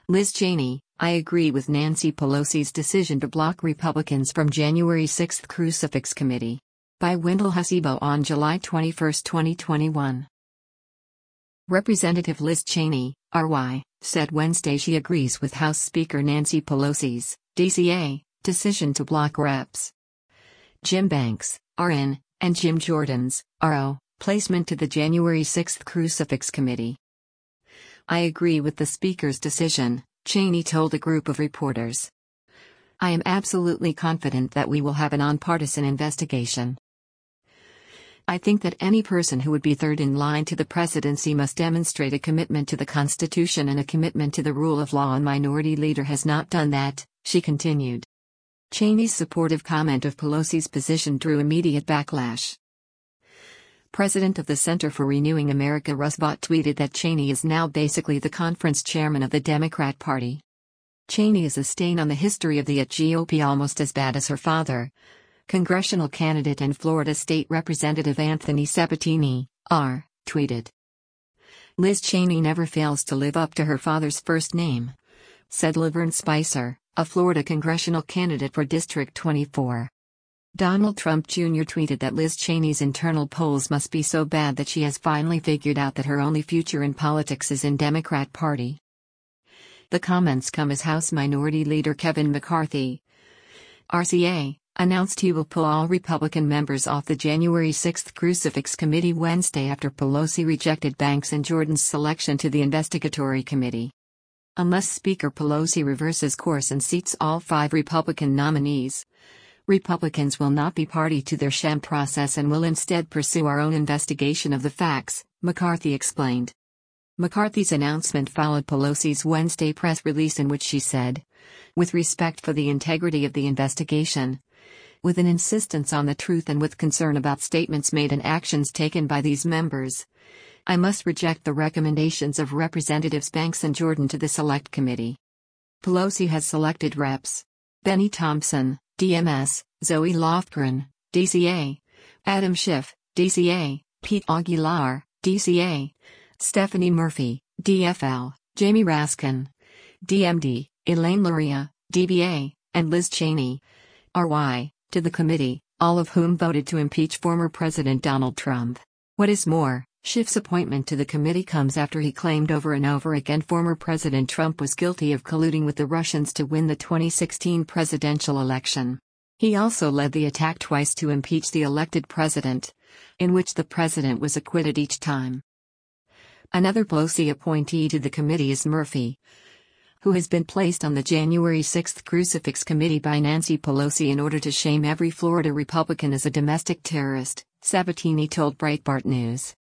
Liz Cheney, I agree with Nancy Pelosi's decision to block Republicans from January 6 Crucifix Committee. By Wendell Hasibo on July 21, 2021. Representative Liz Cheney, RY, said Wednesday she agrees with House Speaker Nancy Pelosi's, DCA, decision to block Reps. Jim Banks, RN, and Jim Jordan's, RO, placement to the January 6 Crucifix Committee. I agree with the Speaker's decision, Cheney told a group of reporters. I am absolutely confident that we will have a nonpartisan investigation. I think that any person who would be third in line to the presidency must demonstrate a commitment to the Constitution and a commitment to the rule of law, and Minority Leader has not done that, she continued. Cheney's supportive comment of Pelosi's position drew immediate backlash. President of the Center for Renewing America Russ Vought tweeted that Cheney is now basically the conference chairman of the Democrat Party. Cheney is a stain on the history of the GOP, almost as bad as her father. Congressional candidate and Florida State Representative Anthony Sabatini, R., tweeted. Liz Cheney never fails to live up to her father's first name, said Laverne Spicer, a Florida congressional candidate for District 24. Donald Trump Jr. tweeted that Liz Cheney's internal polls must be so bad that she has finally figured out that her only future in politics is in Democrat Party. The comments come as House Minority Leader Kevin McCarthy, RCA, announced he will pull all Republican members off the January 6 Crucifix Committee Wednesday after Pelosi rejected Banks and Jordan's selection to the investigatory committee. Unless Speaker Pelosi reverses course and seats all 5 Republican nominees, Republicans will not be party to their sham process and will instead pursue our own investigation of the facts, McCarthy explained. McCarthy's announcement followed Pelosi's Wednesday press release in which she said, with respect for the integrity of the investigation, with an insistence on the truth and with concern about statements made and actions taken by these members, I must reject the recommendations of Representatives Banks and Jordan to the Select Committee. Pelosi has selected Reps. Benny Thompson, DMS, Zoe Lofgren, DCA, Adam Schiff, DCA, Pete Aguilar, DCA, Stephanie Murphy, DFL, Jamie Raskin, DMD, Elaine Luria, DBA, and Liz Cheney, RY, to the committee, all of whom voted to impeach former President Donald Trump. What is more, Schiff's appointment to the committee comes after he claimed over and over again former President Trump was guilty of colluding with the Russians to win the 2016 presidential election. He also led the attack twice to impeach the elected president, in which the president was acquitted each time. Another Pelosi appointee to the committee is Murphy, who has been placed on the January 6 Crucifix Committee by Nancy Pelosi in order to shame every Florida Republican as a domestic terrorist, Sabatini told Breitbart News.